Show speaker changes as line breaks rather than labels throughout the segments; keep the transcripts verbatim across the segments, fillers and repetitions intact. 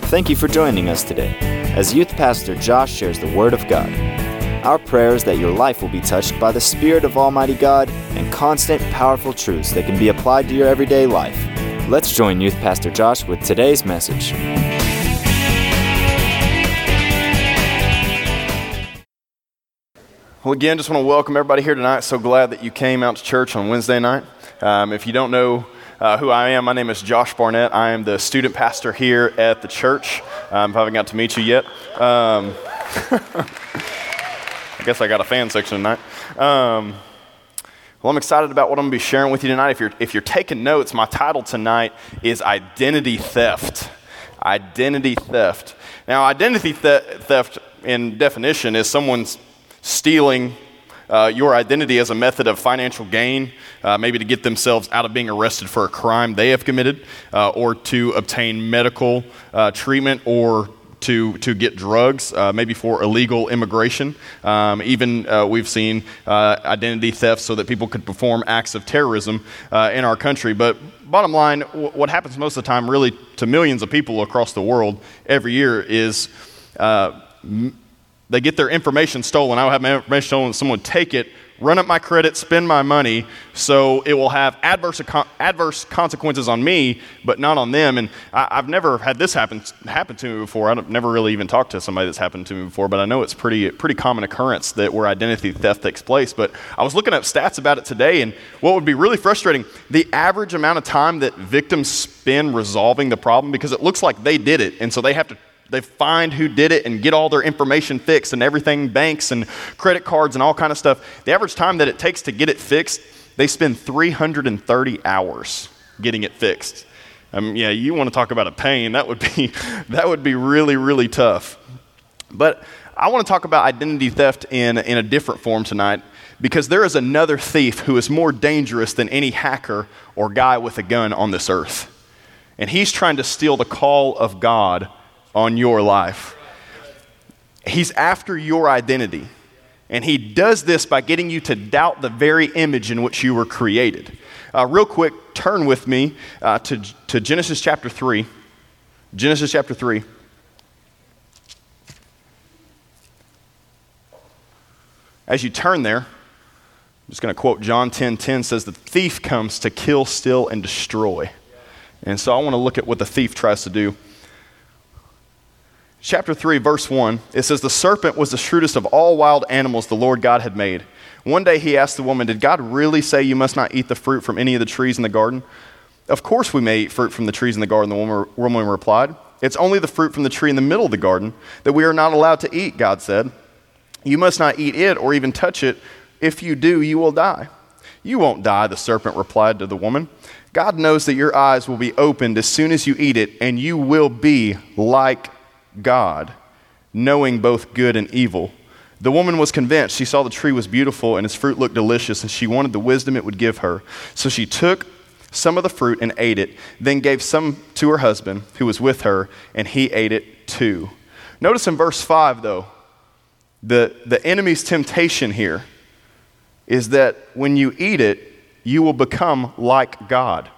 Thank you for joining us today as Youth Pastor Josh shares the Word of God. Our prayer is that your life will be touched by the Spirit of Almighty God and constant, powerful truths that can be applied to your everyday life. Let's join Youth Pastor Josh with today's message.
Well, again, just want to welcome everybody here tonight. So glad that you came out to church on Wednesday night. Um, if you don't know uh, who I am, my name is Josh Barnett. I am the student pastor here at the church. Um, if I haven't got to meet you yet. Um, I guess I got a fan section tonight. Um, well, I'm excited about what I'm going to be sharing with you tonight. If you're, if you're taking notes, my title tonight is Identity Theft. Identity Theft. Now, identity th- theft in definition is someone's stealing uh, your identity as a method of financial gain, uh, maybe to get themselves out of being arrested for a crime they have committed, uh, or to obtain medical uh, treatment, or to to get drugs, uh, maybe for illegal immigration. Um, even uh, we've seen uh, identity theft so that people could perform acts of terrorism uh, in our country. But bottom line, w- what happens most of the time really to millions of people across the world every year is uh, m- they get their information stolen. I'll have my information stolen, someone take it, run up my credit, spend my money, so it will have adverse adverse consequences on me, but not on them. And I, I've never had this happen happen to me before. I've never really even talked to somebody that's happened to me before, but I know it's pretty pretty common occurrence that where identity theft takes place. But I was looking up stats about it today, and what would be really frustrating, the average amount of time that victims spend resolving the problem, because it looks like they did it, and so they have to They find who did it and get all their information fixed and everything, banks and credit cards and all kind of stuff. The average time that it takes to get it fixed, they spend three hundred thirty hours getting it fixed. Um, yeah, you want to talk about a pain, that would be that would be really, really tough. But I want to talk about identity theft in, in a different form tonight, because there is another thief who is more dangerous than any hacker or guy with a gun on this earth. And he's trying to steal the call of God on your life. He's after your identity, and he does this by getting you to doubt the very image in which you were created. Uh, real quick, turn with me uh, to, to Genesis chapter three. Genesis chapter three. As you turn there, I'm just going to quote John ten ten, says, "The thief comes to kill, steal, and destroy." And so I want to look at what the thief tries to do. Chapter three, verse one, it says, "The serpent was the shrewdest of all wild animals the Lord God had made. One day he asked the woman, 'Did God really say you must not eat the fruit from any of the trees in the garden?' 'Of course we may eat fruit from the trees in the garden,' the woman, woman replied. 'It's only the fruit from the tree in the middle of the garden that we are not allowed to eat,' God said. 'You must not eat it or even touch it. If you do, you will die.' 'You won't die,' the serpent replied to the woman. 'God knows that your eyes will be opened as soon as you eat it, and you will be like God, knowing both good and evil.' The woman was convinced. She saw the tree was beautiful and its fruit looked delicious, and she wanted the wisdom it would give her. So she took some of the fruit and ate it, then gave some to her husband who was with her, and he ate it too." Notice in verse five, though, the, the enemy's temptation here is that when you eat it, you will become like God.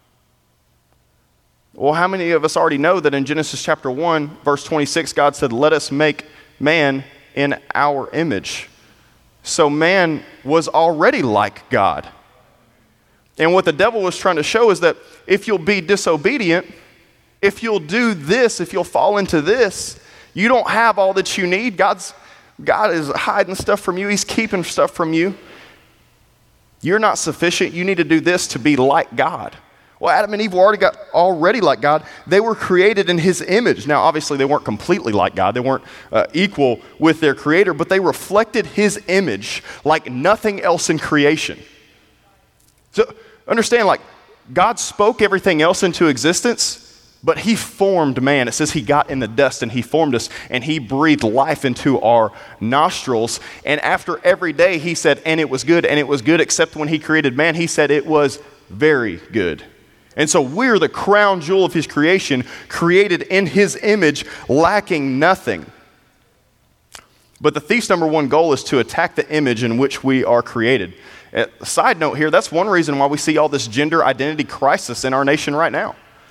Well, how many of us already know that in Genesis chapter one, verse twenty-six, God said, "Let us make man in our image." So man was already like God. And what the devil was trying to show is that if you'll be disobedient, if you'll do this, if you'll fall into this, you don't have all that you need. God's, God is hiding stuff from you. He's keeping stuff from you. You're not sufficient. You need to do this to be like God. Well, Adam and Eve were already, got, already like God. They were created in his image. Now, obviously, they weren't completely like God. They weren't uh, equal with their creator, but they reflected his image like nothing else in creation. So understand, like, God spoke everything else into existence, but he formed man. It says he got in the dust and he formed us, and he breathed life into our nostrils. And after every day, he said, "And it was good," and it was good, except when he created man, he said it was very good. And so we're the crown jewel of his creation, created in his image, lacking nothing. But the thief's number one goal is to attack the image in which we are created. A side note here, that's one reason why we see all this gender identity crisis in our nation right now.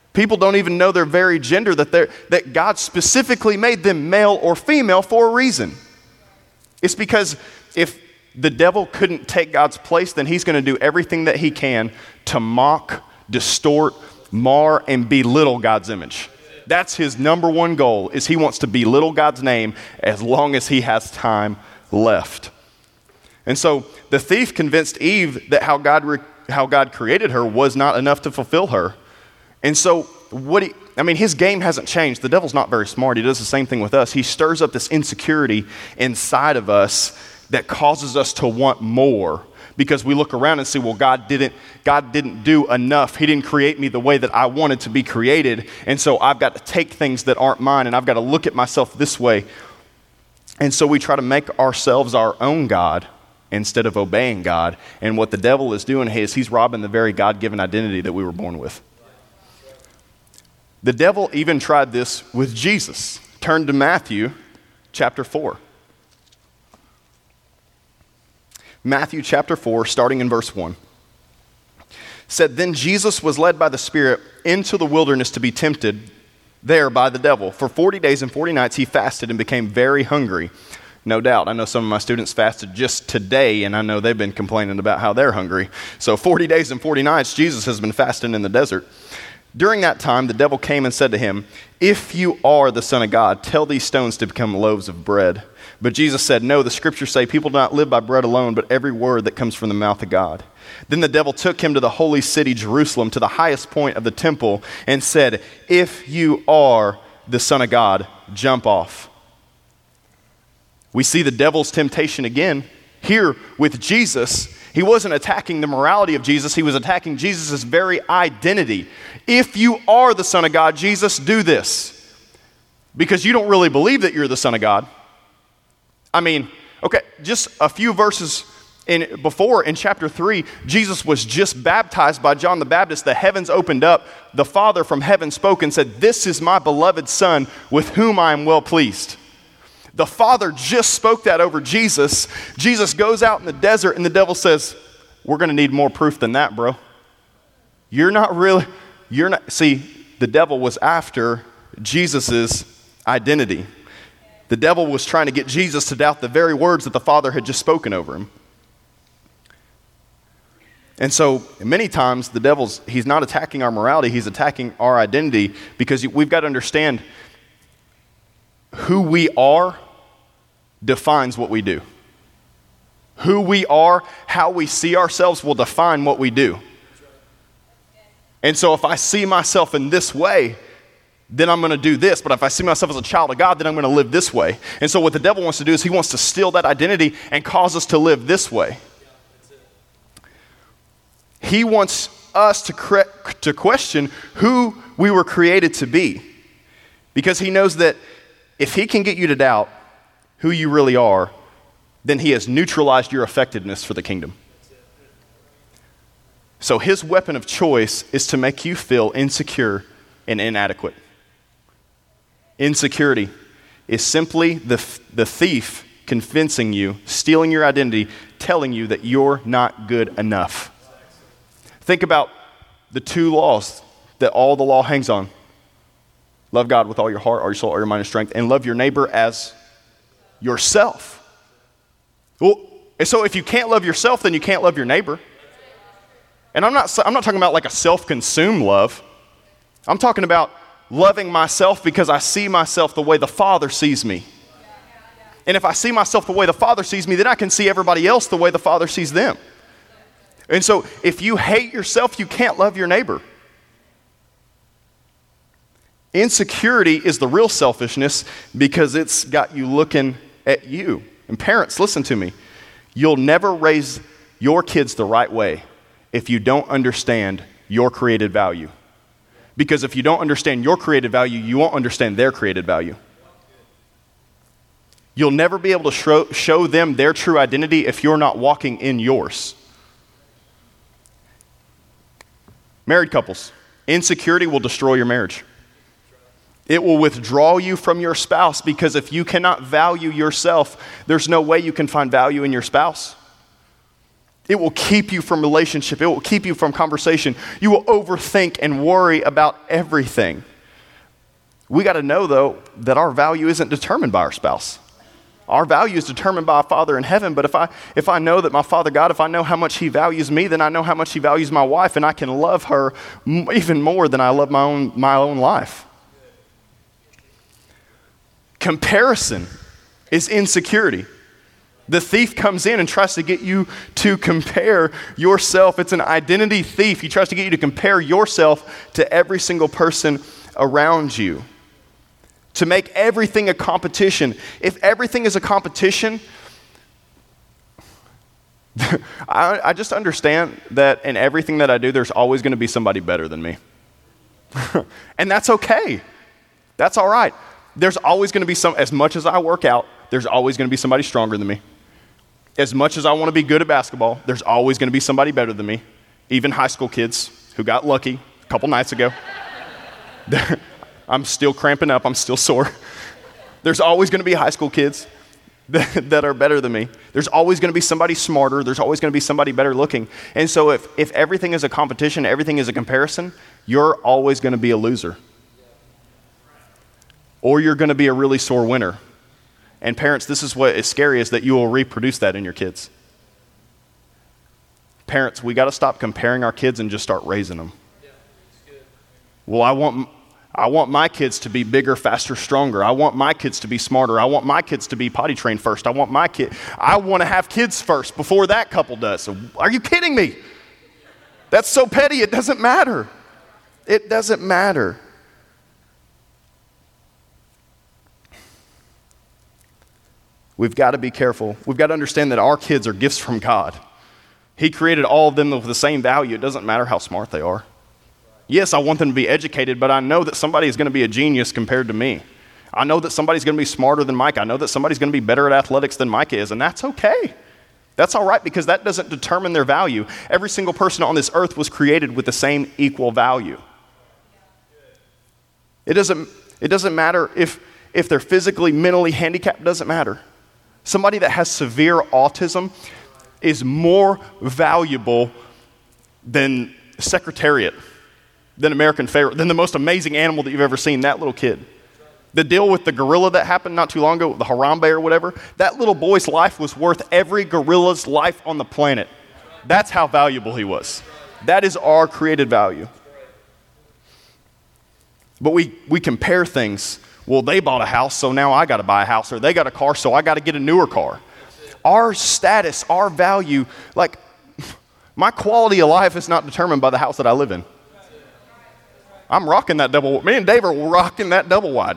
People don't even know their very gender, that, they're, that God specifically made them male or female for a reason. It's because if the devil couldn't take God's place, then he's going to do everything that he can to mock, distort, mar, and belittle God's image. That's his number one goal, is he wants to belittle God's name as long as he has time left. And so the thief convinced Eve that how God re- how God created her was not enough to fulfill her. And so what he, I mean, his game hasn't changed. The devil's not very smart. He does the same thing with us. He stirs up this insecurity inside of us that causes us to want more, because we look around and see, well, God didn't, God didn't do enough. He didn't create me the way that I wanted to be created. And so I've got to take things that aren't mine, and I've got to look at myself this way. And so we try to make ourselves our own God instead of obeying God. And what the devil is doing is he's robbing the very God-given identity that we were born with. The devil even tried this with Jesus. Turn to Matthew chapter four. Matthew chapter four, starting in verse one, said, "Then Jesus was led by the Spirit into the wilderness to be tempted there by the devil. For forty days and forty nights he fasted and became very hungry." No doubt. I know some of my students fasted just today, and I know they've been complaining about how they're hungry. So forty days and forty nights, Jesus has been fasting in the desert. During that time, the devil came and said to him, "If you are the Son of God, tell these stones to become loaves of bread." But Jesus said, "No, the scriptures say people do not live by bread alone, but every word that comes from the mouth of God." Then the devil took him to the holy city, Jerusalem, to the highest point of the temple, and said, "If you are the Son of God, jump off." We see the devil's temptation again here with Jesus. He wasn't attacking the morality of Jesus. He was attacking Jesus' very identity. If you are the Son of God, Jesus, do this. Because you don't really believe that you're the Son of God. I mean, okay, just a few verses in, before in chapter three, Jesus was just baptized by John the Baptist. The heavens opened up. The Father from heaven spoke and said, "This is my beloved Son with whom I am well pleased." The Father just spoke that over Jesus. Jesus goes out in the desert and the devil says, "We're going to need more proof than that, bro. You're not really, you're not." See, the devil was after Jesus' identity. The devil was trying to get Jesus to doubt the very words that the Father had just spoken over him. And so many times the devil's, he's not attacking our morality, he's attacking our identity, because we've got to understand who we are defines what we do. Who we are, how we see ourselves will define what we do. And so if I see myself in this way, then I'm going to do this. But if I see myself as a child of God, then I'm going to live this way. And so what the devil wants to do is he wants to steal that identity and cause us to live this way. He wants us to, cre- to question who we were created to be. Because he knows that if he can get you to doubt who you really are, then he has neutralized your effectiveness for the kingdom. So his weapon of choice is to make you feel insecure and inadequate. Insecurity is simply the, the thief convincing you, stealing your identity, telling you that you're not good enough. Think about the two laws that all the law hangs on. Love God with all your heart, all your soul, all your mind and strength, and love your neighbor as yourself. Well, and so if you can't love yourself, then you can't love your neighbor. And I'm not, I'm not talking about like a self-consumed love. I'm talking about loving myself because I see myself the way the Father sees me. And if I see myself the way the Father sees me, then I can see everybody else the way the Father sees them. And so if you hate yourself, you can't love your neighbor. Insecurity is the real selfishness because it's got you looking at you. And parents, listen to me. You'll never raise your kids the right way if you don't understand your created value. Because if you don't understand your created value, you won't understand their created value. You'll never be able to show, show them their true identity if you're not walking in yours. Married couples, insecurity will destroy your marriage. It will withdraw you from your spouse because if you cannot value yourself, there's no way you can find value in your spouse. It will keep you from relationship. It will keep you from conversation. You will overthink and worry about everything. We got to know, though, that our value isn't determined by our spouse. Our value is determined by a Father in heaven. But if I if I know that my Father God, if I know how much he values me, then I know how much he values my wife, and I can love her m- even more than I love my own my own life. Comparison is insecurity. The thief comes in and tries to get you to compare yourself. It's an identity thief. He tries to get you to compare yourself to every single person around you. To make everything a competition. If everything is a competition, I, I just understand that in everything that I do, there's always going to be somebody better than me. And that's okay. That's all right. There's always going to be some, as much as I work out, there's always going to be somebody stronger than me. As much as I want to be good at basketball, there's always going to be somebody better than me. Even high school kids who got lucky a couple nights ago. I'm still cramping up. I'm still sore. There's always going to be high school kids that, that are better than me. There's always going to be somebody smarter. There's always going to be somebody better looking. And so if, if everything is a competition, everything is a comparison, you're always going to be a loser. Or you're going to be a really sore winner. And parents, this is what is scary, is that you will reproduce that in your kids. Parents, we got to stop comparing our kids and just start raising them. Yeah, that's good. Well, I want, I want my kids to be bigger, faster, stronger. I want my kids to be smarter. I want my kids to be potty trained first. I want my kid, I want to have kids first before that couple does. So, are you kidding me? That's so petty, it doesn't matter. It doesn't matter. We've got to be careful. We've got to understand that our kids are gifts from God. He created all of them with the same value. It doesn't matter how smart they are. Yes, I want them to be educated, but I know that somebody is going to be a genius compared to me. I know that somebody's going to be smarter than Mike. I know that somebody's going to be better at athletics than Mike is, and that's okay. That's all right, because that doesn't determine their value. Every single person on this earth was created with the same equal value. It doesn't, it doesn't matter if, if they're physically, mentally handicapped. It doesn't matter. Somebody that has severe autism is more valuable than Secretariat, than American Pharaoh, than the most amazing animal that you've ever seen, that little kid. The deal with the gorilla that happened not too long ago, the Harambe or whatever, that little boy's life was worth every gorilla's life on the planet. That's how valuable he was. That is our created value. But we, we compare things. Well, they bought a house, so now I got to buy a house, or they got a car, so I got to get a newer car. Our status, our value, like my quality of life is not determined by the house that I live in. I'm rocking that double, me and Dave are rocking that double wide.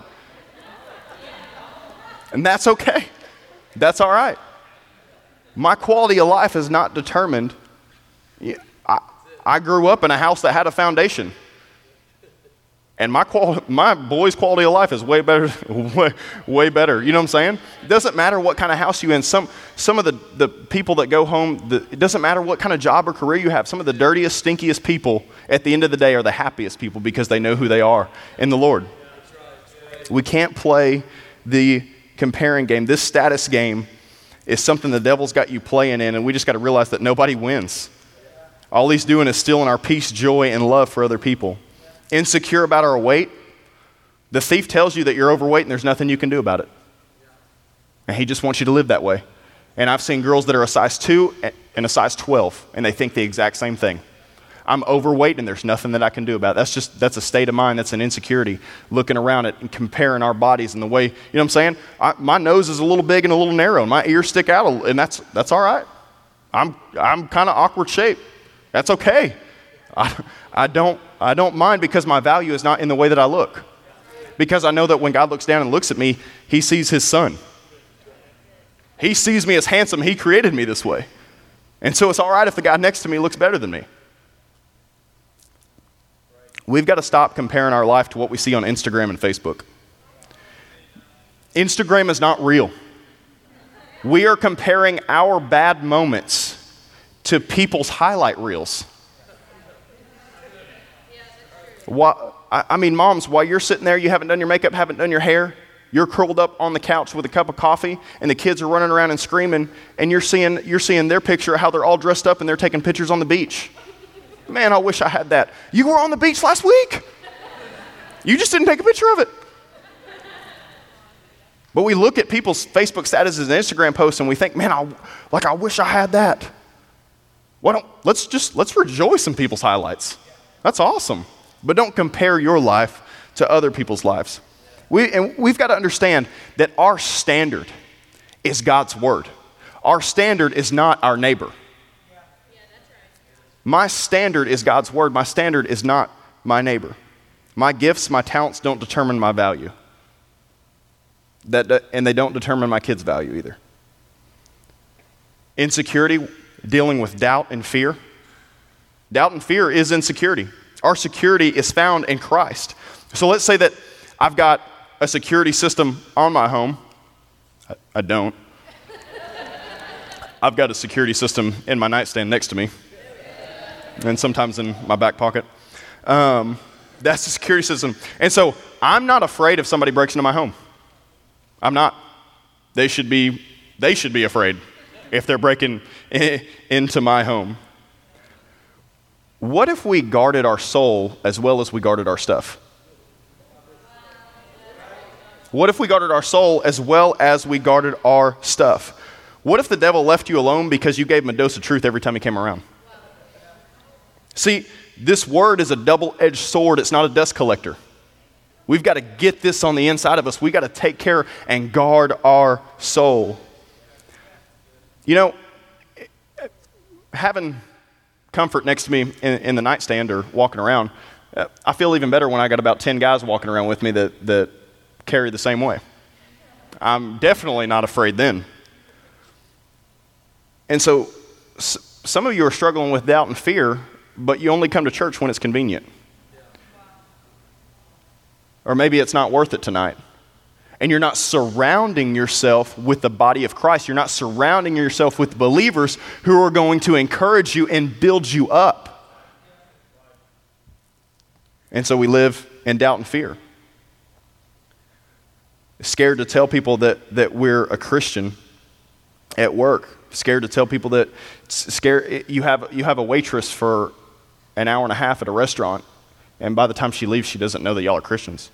And that's okay. That's all right. My quality of life is not determined. I, I grew up in a house that had a foundation. And my quali- my boy's quality of life is way better, way, way better. You know what I'm saying? It doesn't matter what kind of house you're in. Some some of the, the people that go home, the, it doesn't matter what kind of job or career you have. Some of the dirtiest, stinkiest people at the end of the day are the happiest people because they know who they are in the Lord. We can't play the comparing game. This status game is something the devil's got you playing in, and we just got to realize that nobody wins. All he's doing is stealing our peace, joy, and love for other people. Insecure about our weight, the thief tells you that you're overweight and there's nothing you can do about it. And he just wants you to live that way. And I've seen girls that are a size two and a size twelve, and they think the exact same thing. I'm overweight and there's nothing that I can do about it. That's just, that's a state of mind. That's an insecurity, looking around it and comparing our bodies and the way, you know what I'm saying? I, my nose is a little big and a little narrow, and my ears stick out, a little, and that's that's all right. I'm I'm kind of awkward shape. That's okay. I, I don't I don't mind, because my value is not in the way that I look. Because I know that when God looks down and looks at me, he sees his son. He sees me as handsome. He created me this way. And so it's all right if the guy next to me looks better than me. We've got to stop comparing our life to what we see on Instagram and Facebook. Instagram is not real. We are comparing our bad moments to people's highlight reels. Why, I mean, moms, while you're sitting there, you haven't done your makeup, haven't done your hair, you're curled up on the couch with a cup of coffee, and the kids are running around and screaming, and you're seeing, you're seeing their picture of how they're all dressed up and they're taking pictures on the beach. Man, I wish I had that. You were on the beach last week. You just didn't take a picture of it. But we look at people's Facebook statuses and Instagram posts and we think, man, I, like I wish I had that. Why don't, let's just, let's rejoice in people's highlights. That's awesome. But don't compare your life to other people's lives. We, and we've got to understand that our standard is God's word. Our standard is not our neighbor. My standard is God's word. My standard is not my neighbor. My gifts, my talents don't determine my value. That, and they don't determine my kids' value either. Insecurity, dealing with doubt and fear. Doubt and fear is insecurity. Our security is found in Christ. So let's say that I've got a security system on my home. I, I don't. I've got a security system in my nightstand next to me. And sometimes in my back pocket. Um, that's the security system. And so I'm not afraid if somebody breaks into my home. I'm not. They should be, they should be afraid if they're breaking into my home. What if we guarded our soul as well as we guarded our stuff? What if we guarded our soul as well as we guarded our stuff? What if the devil left you alone because you gave him a dose of truth every time he came around? See, this word is a double-edged sword. It's not a dust collector. We've got to get this on the inside of us. We've got to take care and guard our soul. You know, having comfort next to me in, in the nightstand or walking around, uh, I feel even better when I got about ten guys walking around with me that, that carry the same way. I'm definitely not afraid then. And so s- some of you are struggling with doubt and fear, but you only come to church when it's convenient. Or maybe it's not worth it tonight. And you're not surrounding yourself with the body of Christ. You're not surrounding yourself with believers who are going to encourage you and build you up. And so we live in doubt and fear. Scared to tell people that, that we're a Christian at work. Scared to tell people that scared, you have you have a waitress for an hour and a half at a restaurant, and by the time she leaves, she doesn't know that y'all are Christians.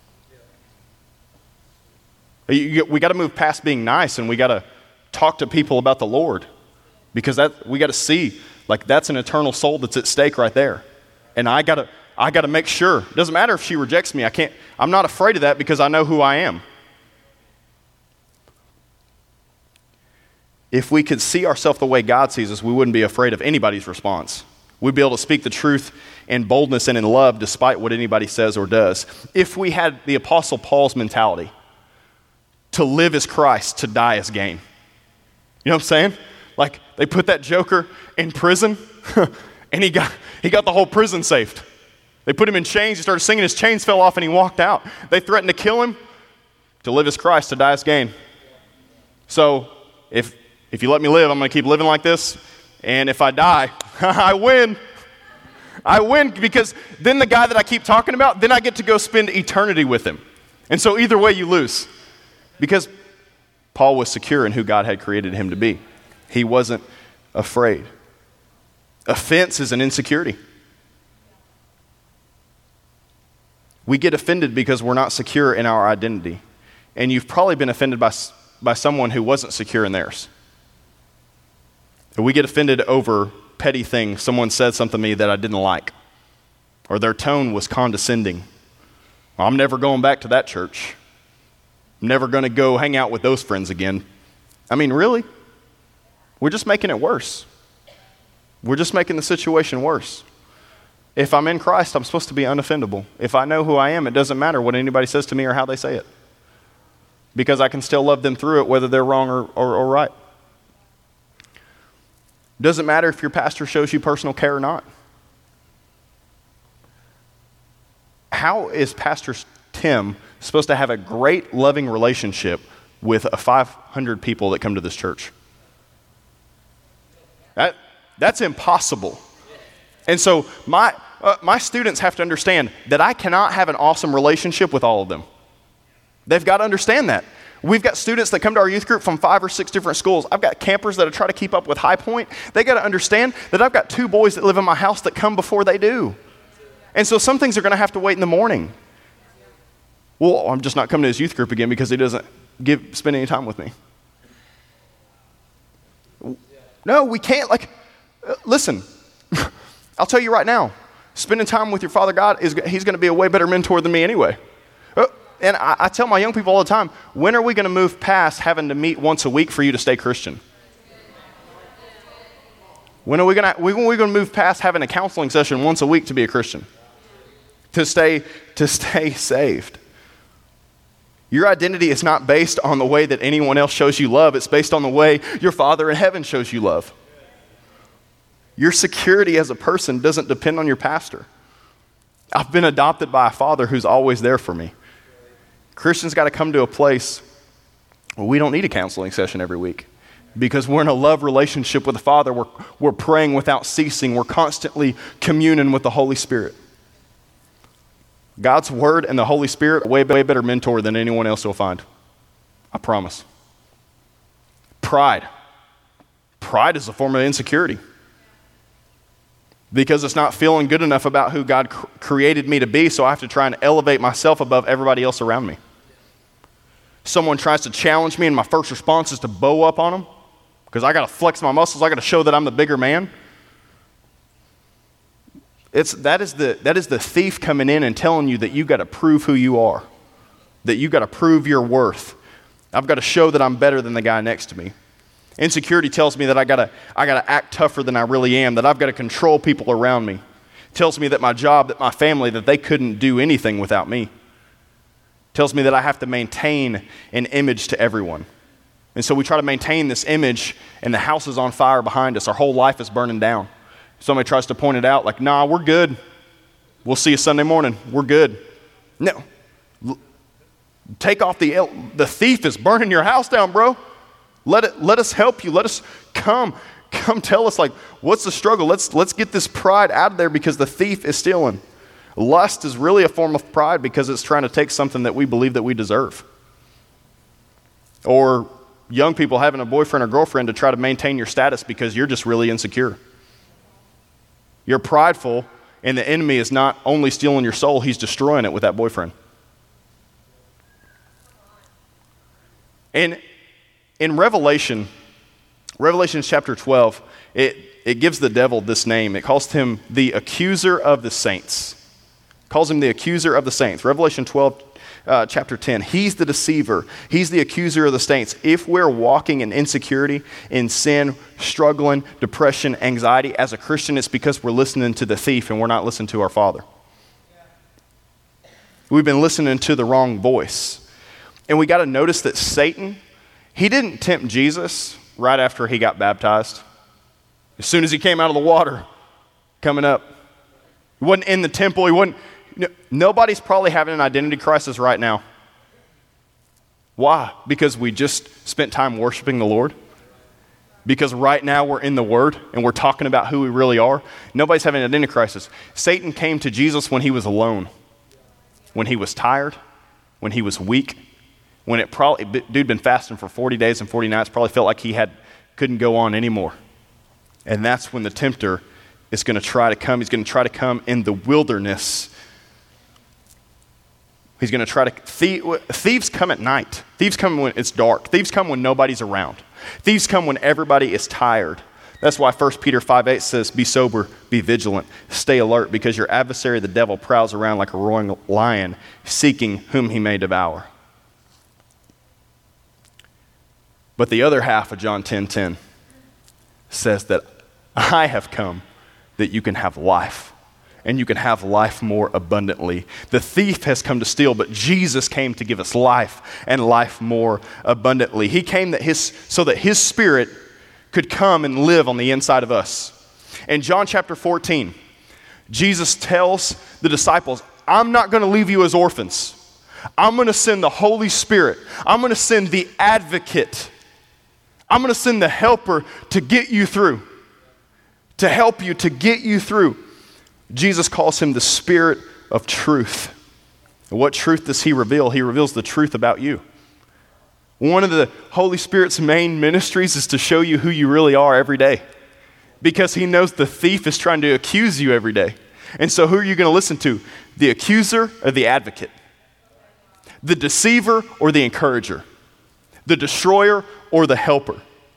You, you, we got to move past being nice, and we got to talk to people about the Lord, because that we got to see like that's an eternal soul that's at stake right there, and I got to I got to make sure. It doesn't matter if she rejects me. I can't. I'm not afraid of that because I know who I am. If we could see ourselves the way God sees us, we wouldn't be afraid of anybody's response. We'd be able to speak the truth in boldness and in love despite what anybody says or does. If we had the Apostle Paul's mentality, to live as Christ, to die as gain. You know what I'm saying? Like they put that joker in prison and he got, he got the whole prison saved. They put him in chains, he started singing, his chains fell off and he walked out. They threatened to kill him. To live as Christ, to die as gain. So if If you let me live, I'm going to keep living like this. And if I die, I win. I win because then the guy that I keep talking about, then I get to go spend eternity with him. And so either way, you lose. Because Paul was secure in who God had created him to be. He wasn't afraid. Offense is an insecurity. We get offended because we're not secure in our identity. And you've probably been offended by, by someone who wasn't secure in theirs. We get offended over petty things. Someone said something to me that I didn't like, or their tone was condescending. Well, I'm never going back to that church. I'm never going to go hang out with those friends again. I mean, really? We're just making it worse. We're just making the situation worse. If I'm in Christ, I'm supposed to be unoffendable. If I know who I am, it doesn't matter what anybody says to me or how they say it, because I can still love them through it, whether they're wrong or, or, or right. Doesn't matter if your pastor shows you personal care or not. How is Pastor Tim supposed to have a great, loving relationship with a five hundred people that come to this church? That, that's impossible. And so my, uh, my students have to understand that I cannot have an awesome relationship with all of them. They've got to understand that. We've got students that come to our youth group from five or six different schools. I've got campers that are trying to keep up with High Point. They got to understand that I've got two boys that live in my house that come before they do. And so some things are going to have to wait in the morning. Well, I'm just not coming to his youth group again because he doesn't give spend any time with me. No, we can't. Like, uh, listen, I'll tell you right now, spending time with your Father God, is he's going to be a way better mentor than me anyway. Uh, and I, I tell my young people all the time, when are we going to move past having to meet once a week for you to stay Christian? When are we going to when are we going to move past having a counseling session once a week to be a Christian? To stay to stay saved. Your identity is not based on the way that anyone else shows you love. It's based on the way your Father in heaven shows you love. Your security as a person doesn't depend on your pastor. I've been adopted by a Father who's always there for me. Christians got to come to a place where we don't need a counseling session every week because we're in a love relationship with the Father. We're, we're praying without ceasing. We're constantly communing with the Holy Spirit. God's Word and the Holy Spirit are way, way better mentor than anyone else you'll find. I promise. Pride. Pride is a form of insecurity. Because it's not feeling good enough about who God cr- created me to be, so I have to try and elevate myself above everybody else around me. Someone tries to challenge me and my first response is to bow up on them because I got to flex my muscles. I got to show that I'm the bigger man. It's, that, is the, that is the thief coming in and telling you that you got to prove who you are, that you got to prove your worth. I've got to show that I'm better than the guy next to me. Insecurity tells me that I got to I got to act tougher than I really am, that I've got to control people around me. It tells me that my job, that my family, that they couldn't do anything without me. It tells me that I have to maintain an image to everyone. And so we try to maintain this image, and the house is on fire behind us. Our whole life is burning down. Somebody tries to point it out, like, nah, we're good. We'll see you Sunday morning. We're good. No. L- take off the, el- the thief is burning your house down, bro. Let it, let us help you. Let us come. Come tell us, like, what's the struggle? Let's, let's get this pride out of there because the thief is stealing. Lust is really a form of pride because it's trying to take something that we believe that we deserve. Or young people having a boyfriend or girlfriend to try to maintain your status because you're just really insecure. You're prideful, and the enemy is not only stealing your soul, he's destroying it with that boyfriend. And in Revelation, Revelation chapter twelve, it, it gives the devil this name. It calls him the accuser of the saints. It calls him the accuser of the saints. Revelation twelve, uh, chapter ten. He's the deceiver. He's the accuser of the saints. If we're walking in insecurity, in sin, struggling, depression, anxiety, as a Christian, it's because we're listening to the thief and we're not listening to our Father. We've been listening to the wrong voice. And we got to notice that Satan, he didn't tempt Jesus right after he got baptized. As soon as he came out of the water, coming up. He wasn't in the temple. He wasn't. No, nobody's probably having an identity crisis right now. Why? Because we just spent time worshiping the Lord. Because right now we're in the Word and we're talking about who we really are. Nobody's having an identity crisis. Satan came to Jesus when he was alone, when he was tired, when he was weak, when it probably, dude been fasting for forty days and forty nights, probably felt like he had couldn't go on anymore. And that's when the tempter is going to try to come. He's going to try to come in the wilderness. He's going to try to, thieves come at night. Thieves come when it's dark. Thieves come when nobody's around. Thieves come when everybody is tired. That's why First Peter five eight says, be sober, be vigilant, stay alert, because your adversary, the devil, prowls around like a roaring lion, seeking whom he may devour. But the other half of John ten ten says that I have come that you can have life, and you can have life more abundantly. The thief has come to steal, but Jesus came to give us life and life more abundantly. He came that his, so that his Spirit could come and live on the inside of us. In John chapter fourteen, Jesus tells the disciples, I'm not going to leave you as orphans. I'm going to send the Holy Spirit. I'm going to send the advocate. I'm going to send the helper to get you through, to help you, to get you through. Jesus calls him the Spirit of truth. What truth does he reveal? He reveals the truth about you. One of the Holy Spirit's main ministries is to show you who you really are every day, because he knows the thief is trying to accuse you every day. And so who are you going to listen to? The accuser or the advocate? The deceiver or the encourager? The destroyer or the helper?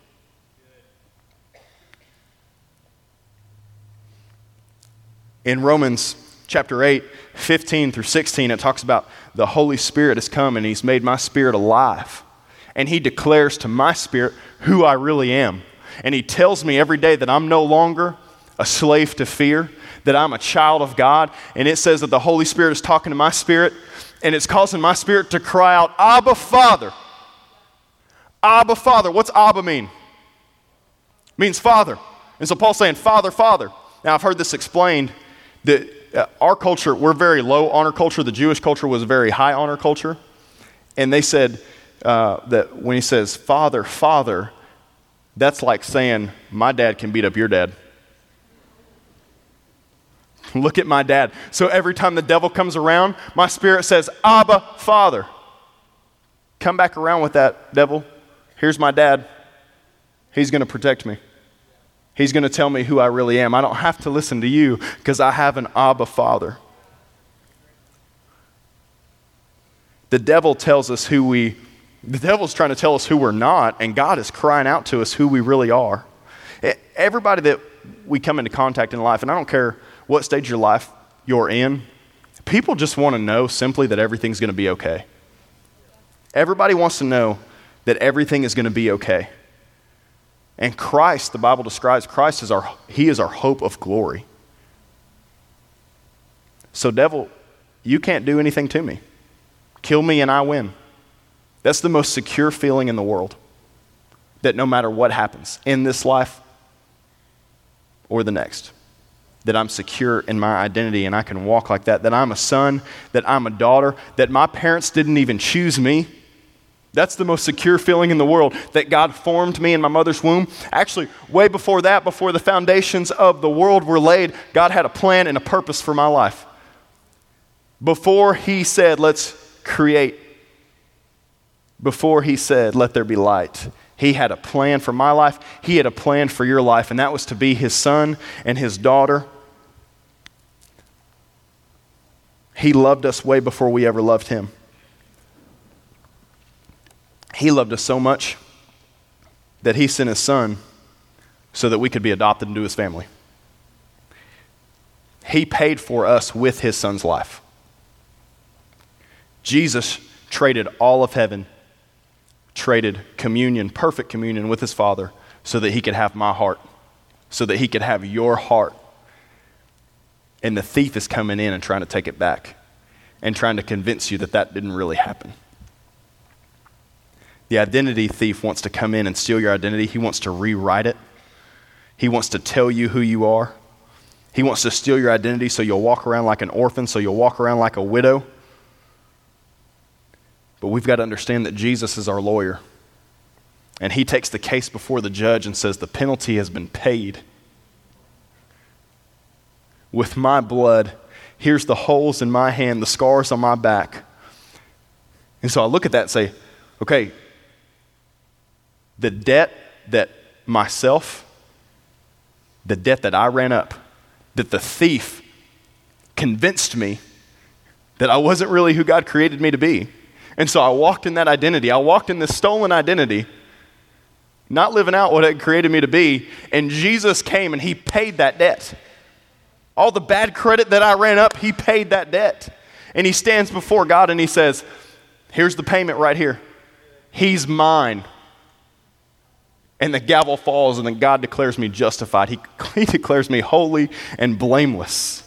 In Romans chapter eight, fifteen through sixteen, it talks about the Holy Spirit has come and he's made my spirit alive. And he declares to my spirit who I really am. And he tells me every day that I'm no longer a slave to fear, that I'm a child of God. And it says that the Holy Spirit is talking to my spirit, and it's causing my spirit to cry out, Abba, Father. Abba, Father. What's Abba mean? It means Father. And so Paul's saying, Father, Father. Now, I've heard this explained that uh, our culture, we're very low honor culture. The Jewish culture was a very high honor culture. And they said uh, that when he says, Father, Father, that's like saying, my dad can beat up your dad. Look at my dad. So every time the devil comes around, my spirit says, Abba, Father. Come back around with that, devil. Here's my dad. He's going to protect me. He's going to tell me who I really am. I don't have to listen to you because I have an Abba Father. The devil tells us who we, the devil's trying to tell us who we're not, and God is crying out to us who we really are. Everybody that we come into contact in life, and I don't care what stage of your life you're in, people just want to know simply that everything's going to be okay. Everybody wants to know that everything is going to be okay. And Christ, the Bible describes Christ as our, he is our hope of glory. So devil, you can't do anything to me. Kill me and I win. That's the most secure feeling in the world. That no matter what happens in this life or the next, that I'm secure in my identity and I can walk like that, that I'm a son, that I'm a daughter, that my parents didn't even choose me. That's the most secure feeling in the world, that God formed me in my mother's womb. Actually, way before that, before the foundations of the world were laid, God had a plan and a purpose for my life. Before he said, let's create, before he said, let there be light, he had a plan for my life. He had a plan for your life, and that was to be his son and his daughter. He loved us way before we ever loved him. He loved us so much that he sent his son so that we could be adopted into his family. He paid for us with his son's life. Jesus traded all of heaven, traded communion, perfect communion with his Father, so that he could have my heart, so that he could have your heart. And the thief is coming in and trying to take it back and trying to convince you that that didn't really happen. The identity thief wants to come in and steal your identity. He wants to rewrite it. He wants to tell you who you are. He wants to steal your identity so you'll walk around like an orphan, so you'll walk around like a widow. But we've got to understand that Jesus is our lawyer. And he takes the case before the judge and says, the penalty has been paid. With my blood, here's the holes in my hand, the scars on my back. And so I look at that and say, okay, the debt that myself, the debt that I ran up, that the thief convinced me that I wasn't really who God created me to be. And so I walked in that identity. I walked in this stolen identity, not living out what it created me to be. And Jesus came and he paid that debt. All the bad credit that I ran up, he paid that debt. And he stands before God and he says, here's the payment right here. He's mine. And the gavel falls and then God declares me justified. He, he declares me holy and blameless.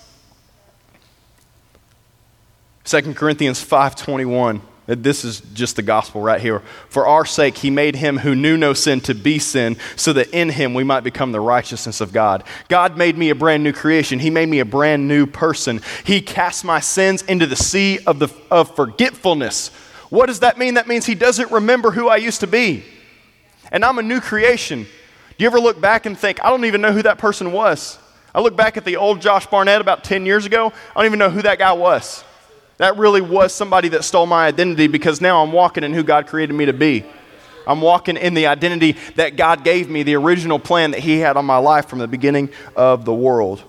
Second Corinthians five twenty-one. This is just the gospel right here. For our sake, he made him who knew no sin to be sin, so that in him we might become the righteousness of God. God made me a brand new creation. He made me a brand new person. He cast my sins into the sea of, the, of forgetfulness. What does that mean? That means he doesn't remember who I used to be. And I'm a new creation. Do you ever look back and think, I don't even know who that person was? I look back at the old Josh Barnett about ten years ago. I don't even know who that guy was. That really was somebody that stole my identity, because now I'm walking in who God created me to be. I'm walking in the identity that God gave me, the original plan that he had on my life from the beginning of the world.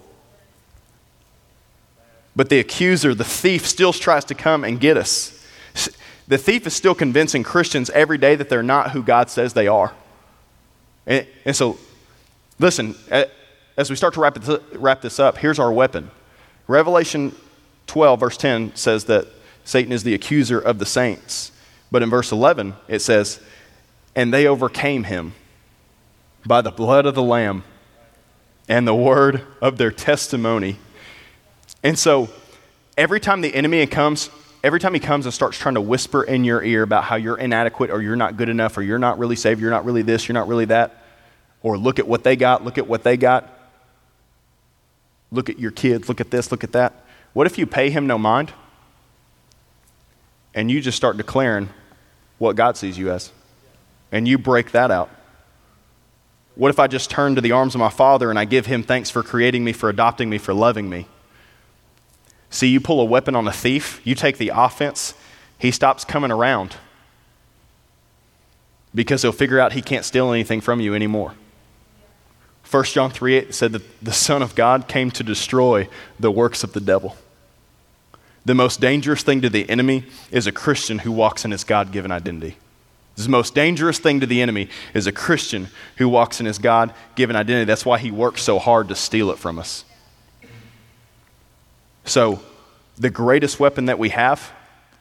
But the accuser, the thief, still tries to come and get us. The thief is still convincing Christians every day that they're not who God says they are. And, and so, listen, as we start to wrap, it, wrap this up, here's our weapon. Revelation twelve, verse ten says that Satan is the accuser of the saints. But in verse eleven, it says, and they overcame him by the blood of the Lamb and the word of their testimony. And so every time the enemy comes, every time he comes and starts trying to whisper in your ear about how you're inadequate, or you're not good enough, or you're not really saved, you're not really this, you're not really that, or look at what they got, look at what they got, look at your kids, look at this, look at that. What if you pay him no mind and you just start declaring what God sees you as? And you break that out. What if I just turn to the arms of my Father and I give him thanks for creating me, for adopting me, for loving me? See, you pull a weapon on a thief, you take the offense, he stops coming around, because he'll figure out he can't steal anything from you anymore. First John three eight said that the Son of God came to destroy the works of the devil. The most dangerous thing to the enemy is a Christian who walks in his God-given identity. The most dangerous thing to the enemy is a Christian who walks in his God-given identity. That's why he works so hard to steal it from us. So, the greatest weapon that we have,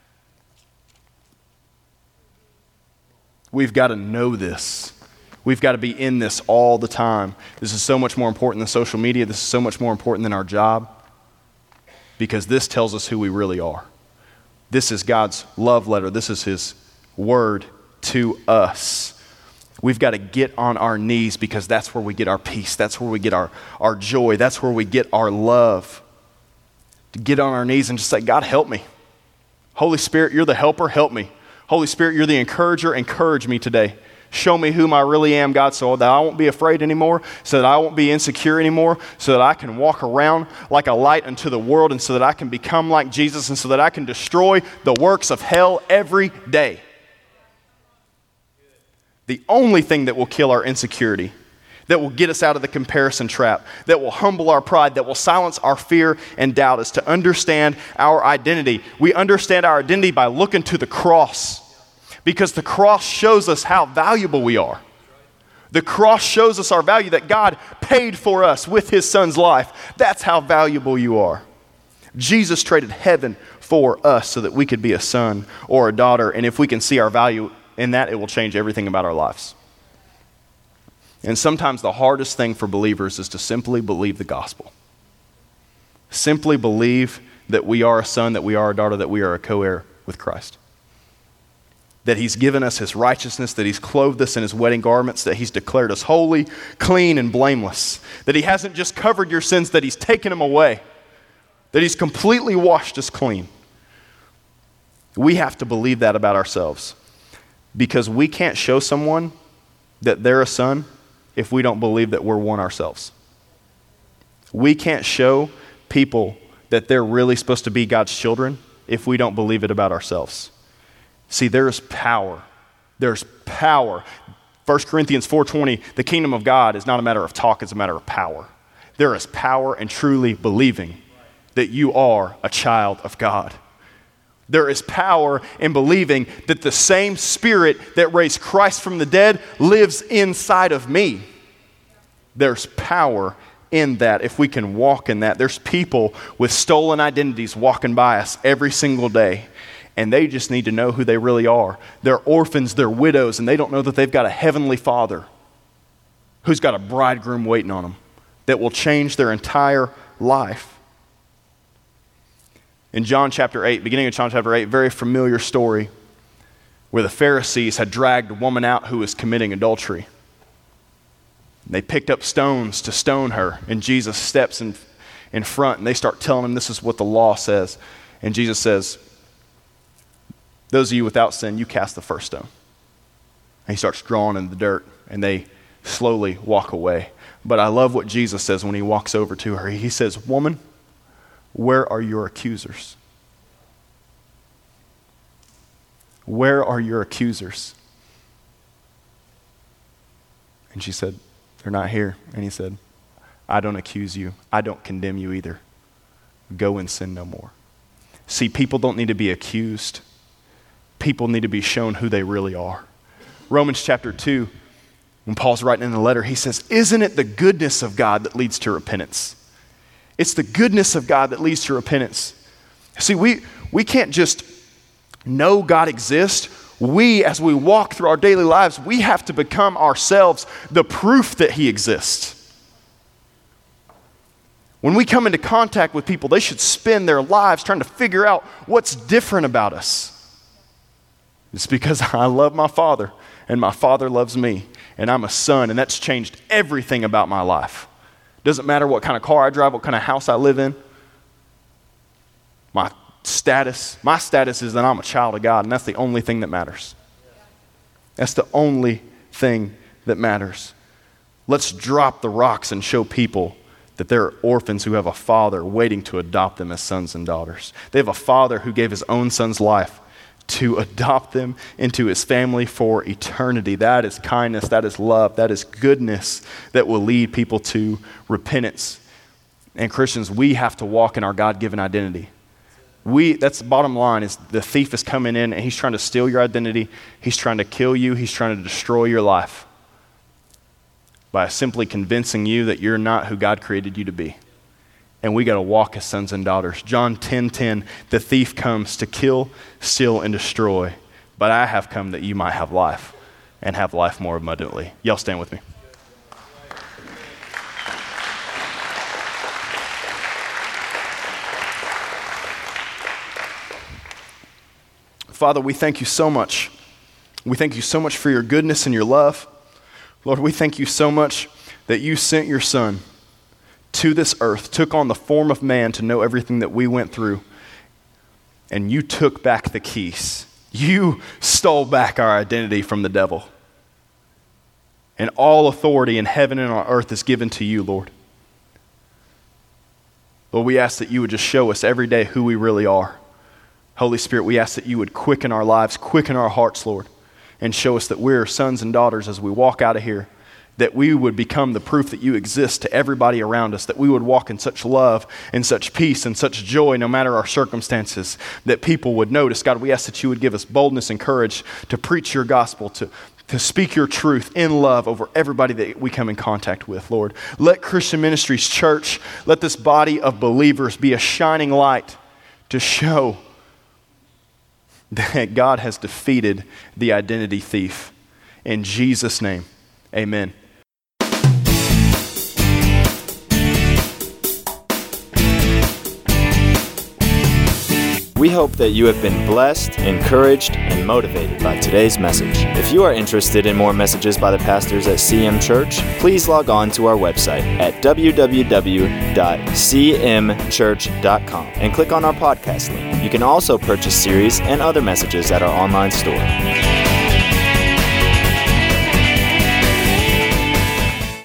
we've got to know this. We've got to be in this all the time. This is so much more important than social media. This is so much more important than our job, because this tells us who we really are. This is God's love letter. This is his word to us. We've got to get on our knees, because that's where we get our peace. That's where we get our, our joy. That's where we get our love. To get on our knees and just say, God, help me. Holy Spirit, you're the helper. Help me. Holy Spirit, you're the encourager. Encourage me today. Show me whom I really am, God, so that I won't be afraid anymore, so that I won't be insecure anymore, so that I can walk around like a light unto the world, and so that I can become like Jesus, and so that I can destroy the works of hell every day. The only thing that will kill our insecurity, that will get us out of the comparison trap, that will humble our pride, that will silence our fear and doubt, is to understand our identity. We understand our identity by looking to the cross, because the cross shows us how valuable we are. The cross shows us our value, that God paid for us with his son's life. That's how valuable you are. Jesus traded heaven for us so that we could be a son or a daughter, and if we can see our value in that, it will change everything about our lives. And sometimes the hardest thing for believers is to simply believe the gospel. Simply believe that we are a son, that we are a daughter, that we are a co-heir with Christ. That he's given us his righteousness, that he's clothed us in his wedding garments, that he's declared us holy, clean, and blameless. That he hasn't just covered your sins, that he's taken them away. That he's completely washed us clean. We have to believe that about ourselves, because we can't show someone that they're a son if we don't believe that we're one ourselves. We can't show people that they're really supposed to be God's children if we don't believe it about ourselves. See, there's power. There's power. First Corinthians four twenty, the kingdom of God is not a matter of talk, it's a matter of power. There is power in truly believing that you are a child of God. There is power in believing that the same Spirit that raised Christ from the dead lives inside of me. There's power in that if we can walk in that. There's people with stolen identities walking by us every single day, and they just need to know who they really are. They're orphans, they're widows, and they don't know that they've got a heavenly Father who's got a bridegroom waiting on them that will change their entire life. In John chapter eight, beginning of John chapter eight, very familiar story where the Pharisees had dragged a woman out who was committing adultery. They picked up stones to stone her, and Jesus steps in, in front, and they start telling him this is what the law says. And Jesus says, those of you without sin, you cast the first stone. And he starts drawing in the dirt, and they slowly walk away. But I love what Jesus says when he walks over to her. He says, woman, where are your accusers? where are your accusers? And she said, they're not here. And he said, I don't accuse you. I don't condemn you either. Go and sin no more. See, people don't need to be accused. People need to be shown who they really are. Romans chapter two, when Paul's writing in the letter, he says, isn't it the goodness of God that leads to repentance? It's the goodness of God that leads to repentance. See, we, we can't just know God exists. We, as we walk through our daily lives, we have to become ourselves the proof that he exists. When we come into contact with people, they should spend their lives trying to figure out what's different about us. It's because I love my Father, and my Father loves me, and I'm a son, and that's changed everything about my life. Doesn't matter what kind of car I drive, what kind of house I live in. My status, my status is that I'm a child of God, and that's the only thing that matters. That's the only thing that matters. Let's drop the rocks and show people that there are orphans who have a father waiting to adopt them as sons and daughters. They have a father who gave his own son's life to adopt them into his family for eternity. That is kindness, that is love, that is goodness that will lead people to repentance. And Christians, we have to walk in our God-given identity. We, that's the bottom line, is the thief is coming in and he's trying to steal your identity. He's trying to kill you. He's trying to destroy your life by simply convincing you that you're not who God created you to be. And we got to walk as sons and daughters. John ten ten, the thief comes to kill, steal, and destroy. But I have come that you might have life and have life more abundantly. Y'all stand with me. Father, we thank you so much. We thank you so much for your goodness and your love. Lord, we thank you so much that you sent your Son to this earth, took on the form of man to know everything that we went through, and you took back the keys. You stole back our identity from the devil. And all authority in heaven and on earth is given to you, Lord. Lord, we ask that you would just show us every day who we really are. Holy Spirit, we ask that you would quicken our lives, quicken our hearts, Lord, and show us that we're sons and daughters as we walk out of here, that we would become the proof that you exist to everybody around us, that we would walk in such love and such peace and such joy no matter our circumstances, that people would notice. God, we ask that you would give us boldness and courage to preach your gospel, to, to speak your truth in love over everybody that we come in contact with, Lord. Let Christian Ministries Church, let this body of believers be a shining light to show that God has defeated the identity thief. In Jesus' name, amen.
We hope that you have been blessed, encouraged, and motivated by today's message. If you are interested in more messages by the pastors at C M Church, please log on to our website at w w w dot c m church dot com and click on our podcast link. You can also purchase series and other messages at our online store.